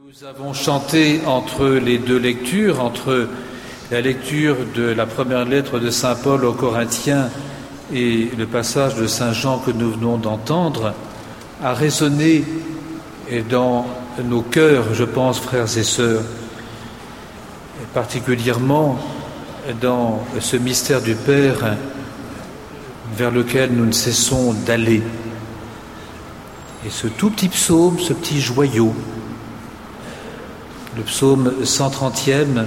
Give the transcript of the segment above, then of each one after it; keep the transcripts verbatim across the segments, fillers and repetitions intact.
Nous avons chanté entre les deux lectures, entre la lecture de la première lettre de saint Paul aux Corinthiens et le passage de saint Jean que nous venons d'entendre, a résonné dans nos cœurs, je pense, frères et sœurs, et particulièrement dans ce mystère du Père vers lequel nous ne cessons d'aller. Et ce tout petit psaume, ce petit joyau, le psaume cent trentième,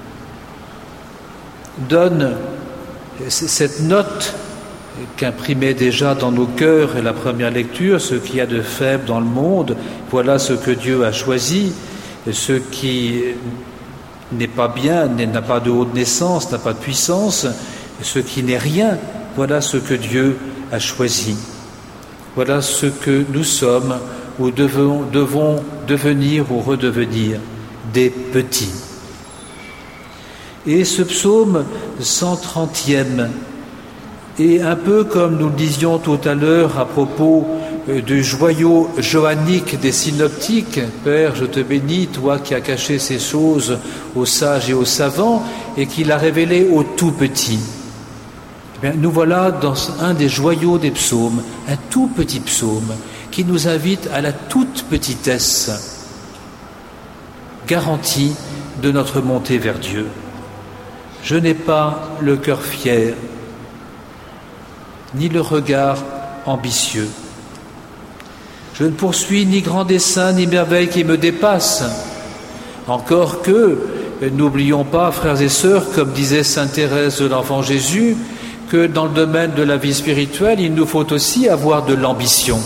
donne cette note qu'imprimait déjà dans nos cœurs la première lecture: ce qu'il y a de faible dans le monde, voilà ce que Dieu a choisi, ce qui n'est pas bien, n'a pas de haute naissance, n'a pas de puissance, ce qui n'est rien, voilà ce que Dieu a choisi. Voilà ce que nous sommes ou devons, devons devenir ou redevenir, des petits. Et ce psaume cent trentième est un peu comme nous le disions tout à l'heure à propos du joyau johannique des synoptiques: Père, je te bénis, toi qui as caché ces choses aux sages et aux savants et qui l'as révélé aux tout petits. Eh bien, nous voilà dans un des joyaux des psaumes, un tout petit psaume qui nous invite à la toute petitesse, garantie de notre montée vers Dieu. Je n'ai pas le cœur fier, ni le regard ambitieux. Je ne poursuis ni grands desseins, ni merveilles qui me dépassent. Encore que, n'oublions pas, frères et sœurs, comme disait sainte Thérèse de l'Enfant Jésus, que dans le domaine de la vie spirituelle, il nous faut aussi avoir de l'ambition.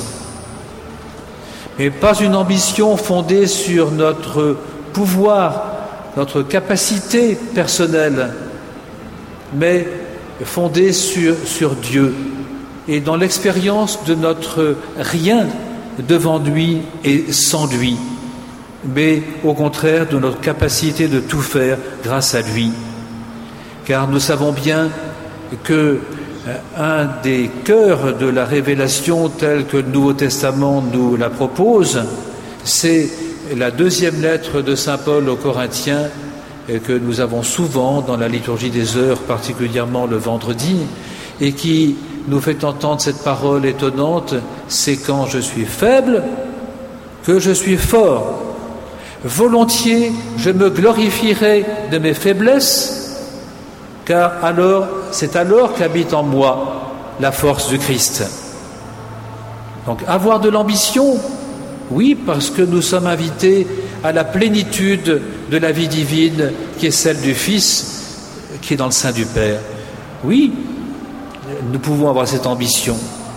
Mais pas une ambition fondée sur notre pouvoir, notre capacité personnelle, mais fondée sur, sur Dieu et dans l'expérience de notre rien devant lui et sans lui, mais au contraire de notre capacité de tout faire grâce à lui. Car nous savons bien que un des cœurs de la révélation telle que le Nouveau Testament nous la propose, c'est la deuxième lettre de saint Paul aux Corinthiens, que nous avons souvent dans la liturgie des heures, particulièrement le vendredi, et qui nous fait entendre cette parole étonnante: c'est quand je suis faible que je suis fort. Volontiers, je me glorifierai de mes faiblesses, car alors, c'est alors qu'habite en moi la force du Christ. Donc, avoir de l'ambition, oui, parce que nous sommes invités à la plénitude de la vie divine qui est celle du Fils, qui est dans le sein du Père. Oui, nous pouvons avoir cette ambition.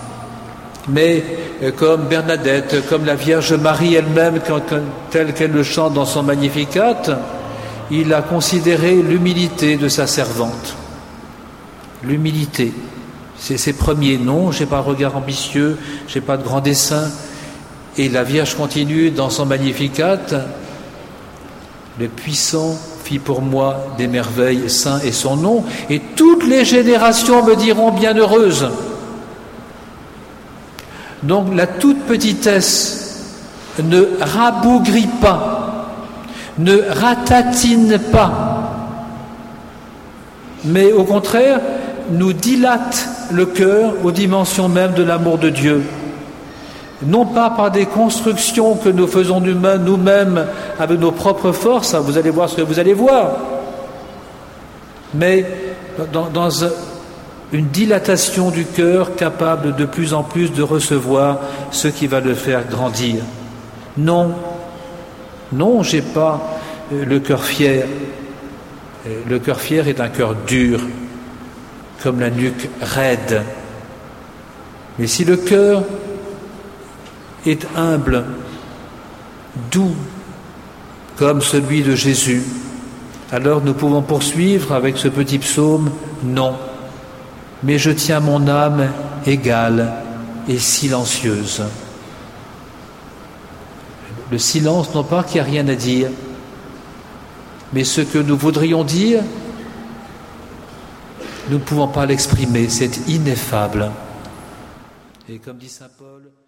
Mais comme Bernadette, comme la Vierge Marie elle-même, telle qu'elle le chante dans son Magnificat, il a considéré l'humilité de sa servante. L'humilité, c'est ses premiers noms. Je n'ai pas un regard ambitieux, je n'ai pas de grands desseins. Et la Vierge continue dans son Magnificat: le puissant fit pour moi des merveilles, saint est son nom, et toutes les générations me diront bienheureuse. Donc la toute petitesse ne rabougrit pas, ne ratatine pas, mais au contraire nous dilate le cœur aux dimensions mêmes de l'amour de Dieu. Non pas par des constructions que nous faisons nous-mêmes avec nos propres forces, vous allez voir ce que vous allez voir, mais dans, dans une dilatation du cœur capable de plus en plus de recevoir ce qui va le faire grandir. Non, non, j'ai pas le cœur fier. Le cœur fier est un cœur dur, comme la nuque raide. Mais si le cœur est humble, doux, comme celui de Jésus, alors nous pouvons poursuivre avec ce petit psaume: non, mais je tiens mon âme égale et silencieuse. Le silence, non pas qu'il n'y a rien à dire, mais ce que nous voudrions dire, nous ne pouvons pas l'exprimer, c'est ineffable. Et comme dit saint Paul,